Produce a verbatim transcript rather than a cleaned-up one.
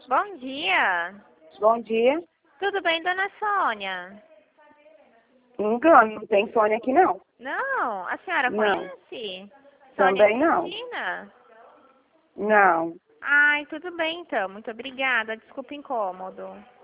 Bom dia. Bom dia. Tudo bem, dona Sônia? Engano, não tem Sônia aqui não. Não, a senhora Não. conhece? Também Sônia não. Cristina? Não. Ai, tudo bem então. Muito obrigada. Desculpa o incômodo.